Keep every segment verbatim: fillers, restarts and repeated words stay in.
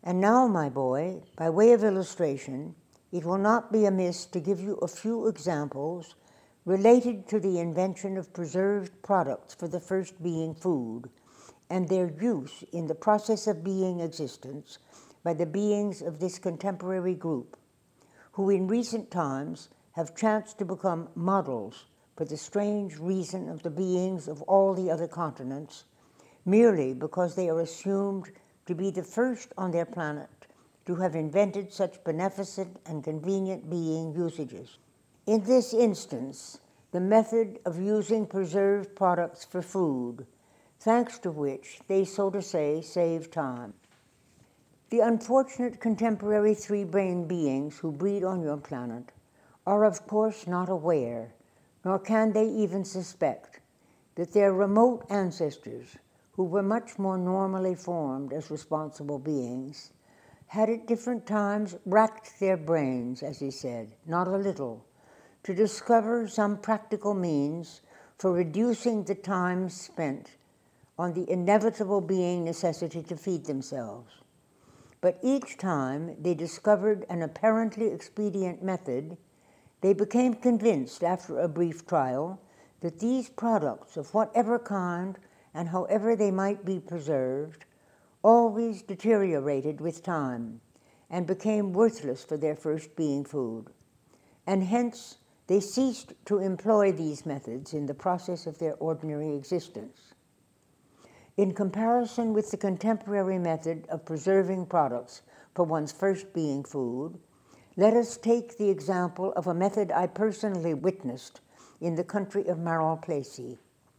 And now, my boy, by way of illustration, it will not be amiss to give you a few examples related to the invention of preserved products for the first being food, and their use in the process of being existence by the beings of this contemporary group, who in recent times have chanced to become models for the strange reason of the beings of all the other continents, merely because they are assumed to be the first on their planet to have invented such beneficent and convenient being usages. In this instance, the method of using preserved products for food, thanks to which they, so to say, save time. The unfortunate contemporary three-brained beings who breed on your planet are of course not aware, nor can they even suspect, that their remote ancestors, who were much more normally formed as responsible beings, had at different times racked their brains, as he said, not a little, to discover some practical means for reducing the time spent on the inevitable being necessity to feed themselves. But each time they discovered an apparently expedient method, they became convinced after a brief trial that these products of whatever kind and however they might be preserved always deteriorated with time and became worthless for their first being food, and hence they ceased to employ these methods in the process of their ordinary existence. In comparison with the contemporary method of preserving products for one's first being food, let us take the example of a method I personally witnessed in the country of Maral Placey.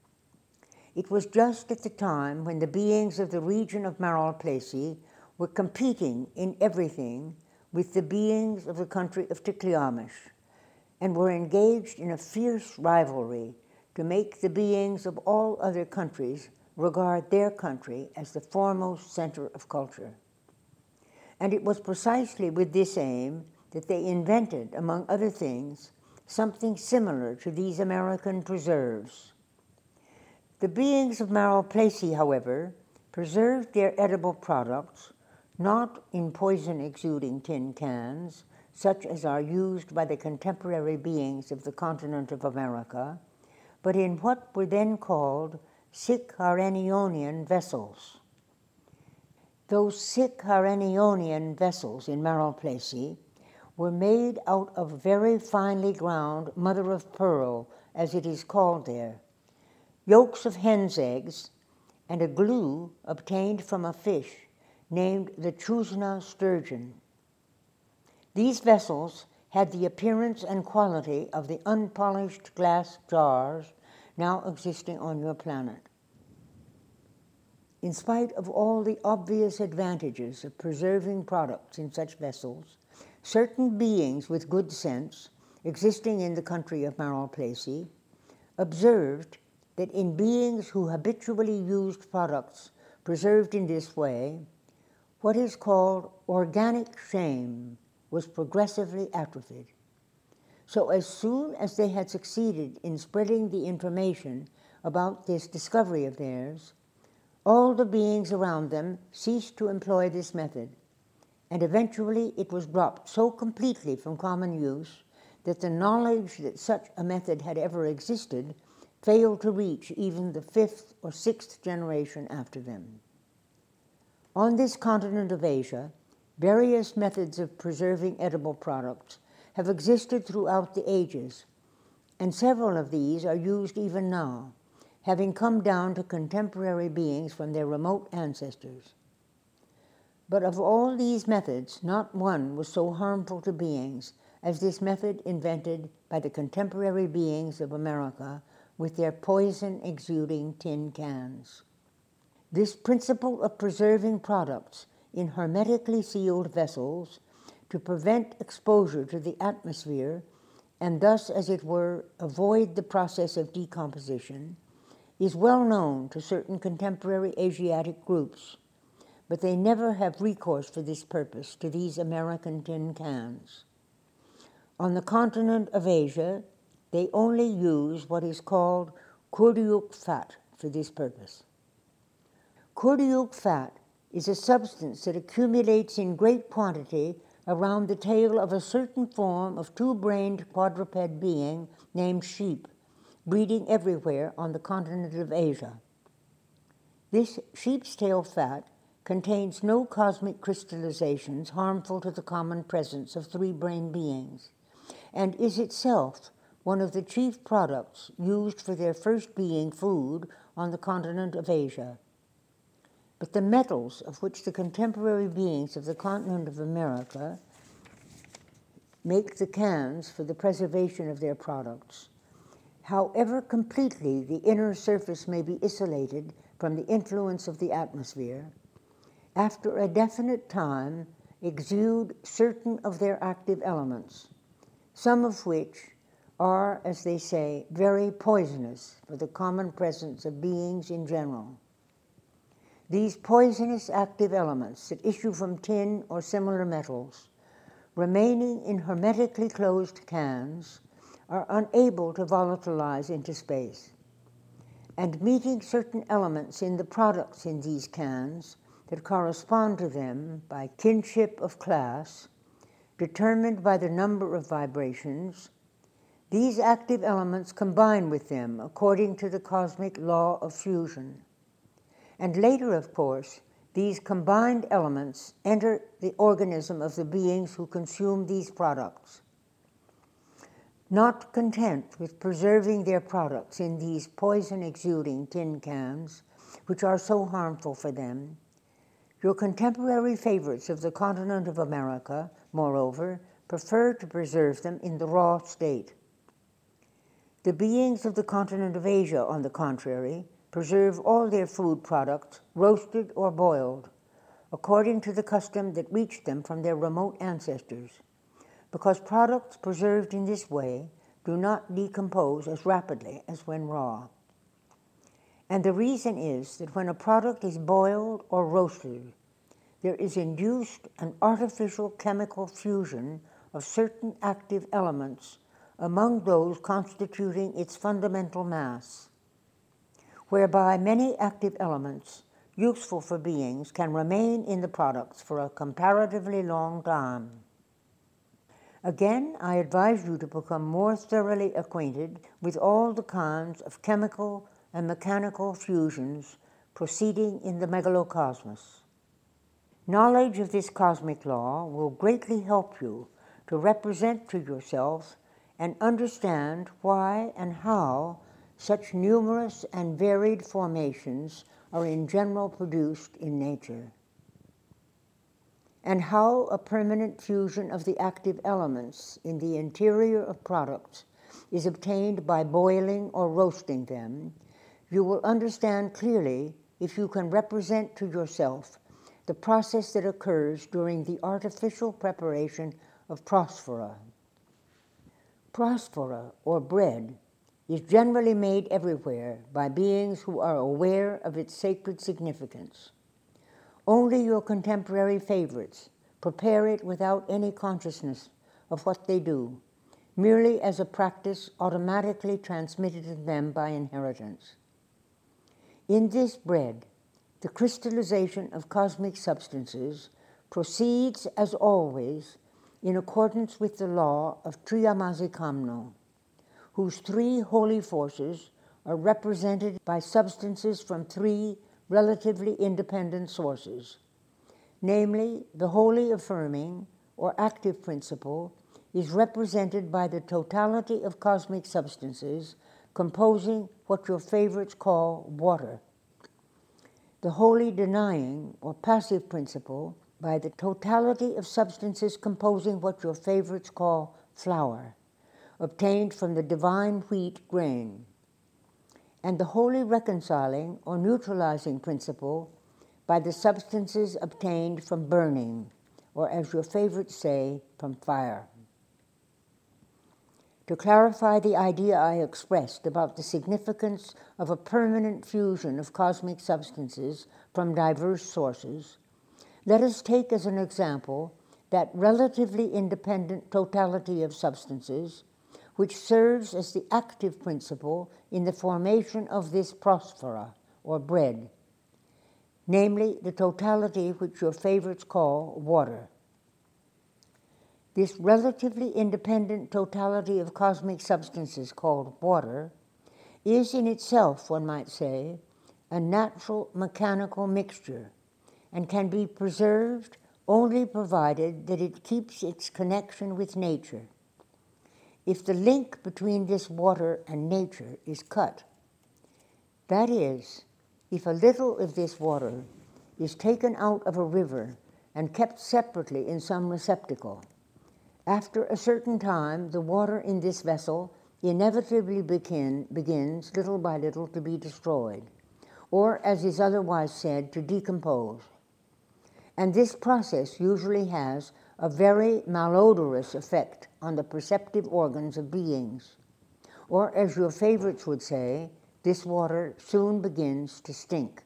It was just at the time when the beings of the region of Maral Placey were competing in everything with the beings of the country of Tikliamish, and were engaged in a fierce rivalry to make the beings of all other countries regard their country as the foremost center of culture. And it was precisely with this aim that they invented, among other things, something similar to these American preserves. The beings of Maral Placey, however, preserved their edible products not in poison-exuding tin cans, such as are used by the contemporary beings of the continent of America, but in what were then called Sikharenionian vessels. Those Sikharenionian vessels in Maral Placey were made out of very finely ground mother of pearl, as it is called there, yolks of hen's eggs, and a glue obtained from a fish named the Chusna sturgeon. These vessels had the appearance and quality of the unpolished glass jars now existing on your planet. In spite of all the obvious advantages of preserving products in such vessels, certain beings with good sense, existing in the country of Maral Placey, observed that in beings who habitually used products preserved in this way, what is called organic shame was progressively atrophied. So as soon as they had succeeded in spreading the information about this discovery of theirs, all the beings around them ceased to employ this method, and eventually it was dropped so completely from common use that the knowledge that such a method had ever existed failed to reach even the fifth or sixth generation after them. On this continent of Asia, various methods of preserving edible products have existed throughout the ages, and several of these are used even now, having come down to contemporary beings from their remote ancestors. But of all these methods, not one was so harmful to beings as this method invented by the contemporary beings of America with their poison-exuding tin cans. This principle of preserving products in hermetically sealed vessels to prevent exposure to the atmosphere and thus, as it were, avoid the process of decomposition, is well known to certain contemporary Asiatic groups, but they never have recourse for this purpose to these American tin cans. On the continent of Asia, they only use what is called Kurdiuk fat for this purpose. Kurdiuk fat is a substance that accumulates in great quantity around the tail of a certain form of two-brained quadruped being named sheep, breeding everywhere on the continent of Asia. This sheep's tail fat contains no cosmic crystallizations harmful to the common presence of three-brained beings, and is itself one of the chief products used for their first being food on the continent of Asia. But the metals of which the contemporary beings of the continent of America make the cans for the preservation of their products, however completely the inner surface may be isolated from the influence of the atmosphere, after a definite time exude certain of their active elements, some of which are, as they say, very poisonous for the common presence of beings in general. These poisonous active elements that issue from tin or similar metals, remaining in hermetically closed cans, are unable to volatilize into space, and meeting certain elements in the products in these cans that correspond to them by kinship of class, determined by the number of vibrations, these active elements combine with them according to the cosmic law of fusion. And later, of course, these combined elements enter the organism of the beings who consume these products. Not content with preserving their products in these poison-exuding tin cans, which are so harmful for them, your contemporary favorites of the continent of America, moreover, prefer to preserve them in the raw state. The beings of the continent of Asia, on the contrary, preserve all their food products roasted or boiled, according to the custom that reached them from their remote ancestors, because products preserved in this way do not decompose as rapidly as when raw. And the reason is that when a product is boiled or roasted, there is induced an artificial chemical fusion of certain active elements among those constituting its fundamental mass, whereby many active elements useful for beings can remain in the products for a comparatively long time. Again, I advise you to become more thoroughly acquainted with all the kinds of chemical and mechanical fusions proceeding in the megalocosmos. Knowledge of this cosmic law will greatly help you to represent to yourself and understand why and how such numerous and varied formations are in general produced in nature, and how a permanent fusion of the active elements in the interior of products is obtained by boiling or roasting them, you will understand clearly if you can represent to yourself the process that occurs during the artificial preparation of prosphora. Prosphora, or bread, is generally made everywhere by beings who are aware of its sacred significance. Only your contemporary favorites prepare it without any consciousness of what they do, merely as a practice automatically transmitted to them by inheritance. In this bread, the crystallization of cosmic substances proceeds, as always, in accordance with the law of Triamazikamno, whose three holy forces are represented by substances from three relatively independent sources. Namely, the wholly affirming, or active principle, is represented by the totality of cosmic substances composing what your favorites call water. The wholly denying, or passive principle, by the totality of substances composing what your favorites call flour, obtained from the divine wheat grain, and the wholly reconciling or neutralizing principle by the substances obtained from burning, or as your favorites say, from fire. To clarify the idea I expressed about the significance of a permanent fusion of cosmic substances from diverse sources, let us take as an example that relatively independent totality of substances which serves as the active principle in the formation of this prosphora, or bread. namely the totality which your favorites call water. This relatively independent totality of cosmic substances called water is in itself, one might say, a natural mechanical mixture, and can be preserved only provided that it keeps its connection with nature. If the link between this water and nature is cut, that is, if a little of this water is taken out of a river and kept separately in some receptacle, after a certain time the water in this vessel inevitably begin, begins little by little to be destroyed, or, as is otherwise said, to decompose. And this process usually has a very malodorous effect on the perceptive organs of beings. Or, as your favorites would say, this water soon begins to stink.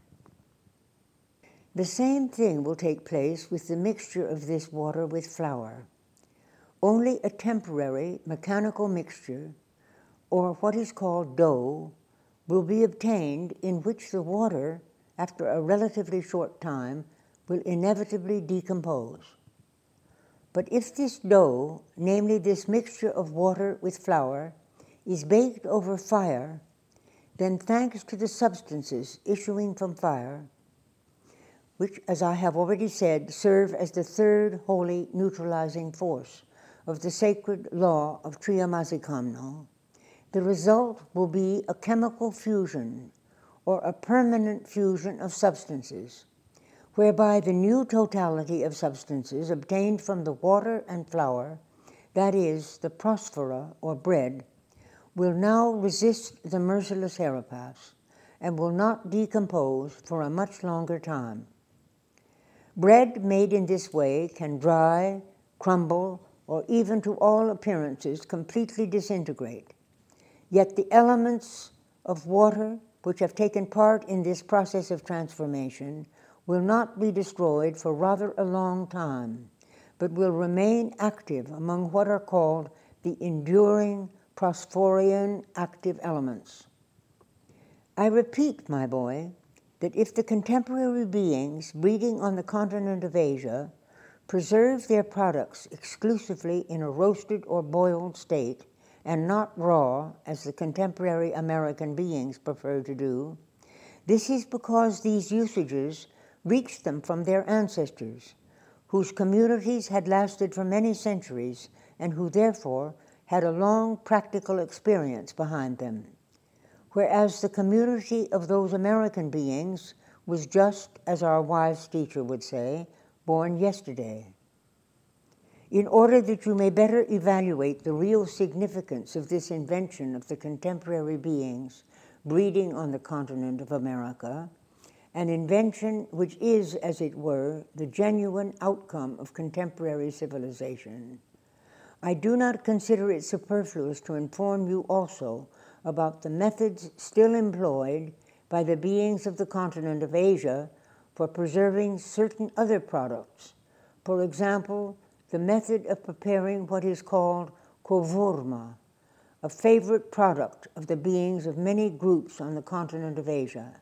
The same thing will take place with the mixture of this water with flour. Only a temporary mechanical mixture, or what is called dough, will be obtained in which the water, after a relatively short time, will inevitably decompose. But if this dough, namely this mixture of water with flour, is baked over fire, then thanks to the substances issuing from fire, which, as I have already said, serve as the third holy neutralizing force of the sacred law of Triamazikamno, the result will be a chemical fusion, or a permanent fusion of substances, whereby the new totality of substances obtained from the water and flour, that is, the prosphora, or bread, will now resist the merciless Herapaths, and will not decompose for a much longer time. Bread made in this way can dry, crumble, or even to all appearances completely disintegrate. Yet the elements of water which have taken part in this process of transformation will not be destroyed for rather a long time, but will remain active among what are called the enduring Prosphorian active elements. I repeat, my boy, that if the contemporary beings breeding on the continent of Asia preserve their products exclusively in a roasted or boiled state, and not raw, as the contemporary American beings prefer to do, this is because these usages reached them from their ancestors, whose communities had lasted for many centuries and who therefore had a long practical experience behind them, whereas the community of those American beings was just, as our wise teacher would say, born yesterday. In order that you may better evaluate the real significance of this invention of the contemporary beings breeding on the continent of America, an invention which is, as it were, the genuine outcome of contemporary civilization, I do not consider it superfluous to inform you also about the methods still employed by the beings of the continent of Asia for preserving certain other products. For example, the method of preparing what is called kovurma, a favorite product of the beings of many groups on the continent of Asia.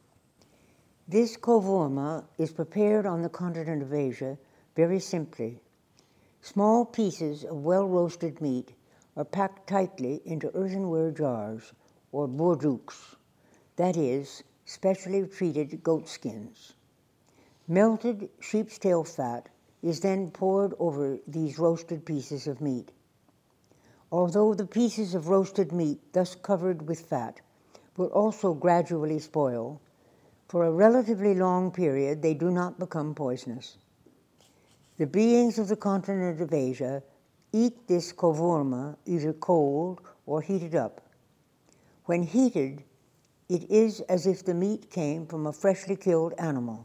This kovurma is prepared on the continent of Asia very simply. Small pieces of well-roasted meat are packed tightly into earthenware jars, or burduks, that is, specially treated goat skins. Melted sheep's tail fat is then poured over these roasted pieces of meat. Although the pieces of roasted meat thus covered with fat will also gradually spoil, for a relatively long period they do not become poisonous. The beings of the continent of Asia eat this kovurma either cold or heated up. When heated, it is as if the meat came from a freshly killed animal.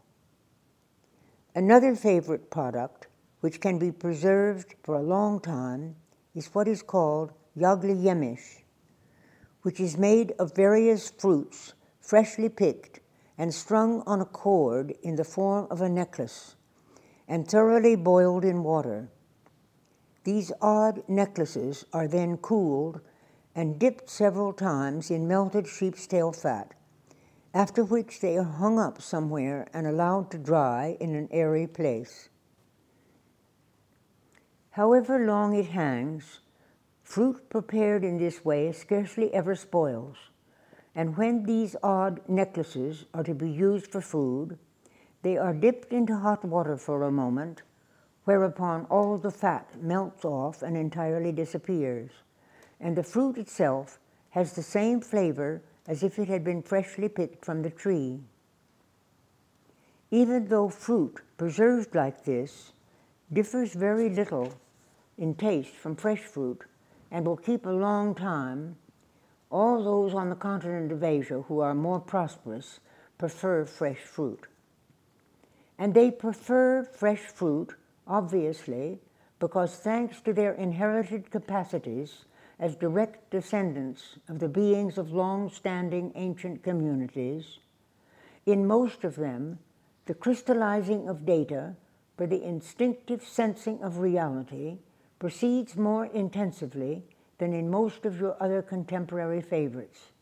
Another favorite product, which can be preserved for a long time, is what is called yagli yemesh, which is made of various fruits freshly picked and strung on a cord in the form of a necklace, and thoroughly boiled in water. These odd necklaces are then cooled and dipped several times in melted sheep's tail fat, after which they are hung up somewhere and allowed to dry in an airy place. However long it hangs, fruit prepared in this way scarcely ever spoils, and when these odd necklaces are to be used for food, they are dipped into hot water for a moment, whereupon all the fat melts off and entirely disappears, and the fruit itself has the same flavor as if it had been freshly picked from the tree. Even though fruit preserved like this differs very little in taste from fresh fruit and will keep a long time, all those on the continent of Asia who are more prosperous prefer fresh fruit. And they prefer fresh fruit, obviously, because thanks to their inherited capacities as direct descendants of the beings of long-standing ancient communities, in most of them, the crystallizing of data for the instinctive sensing of reality proceeds more intensively than in most of your other contemporary favorites.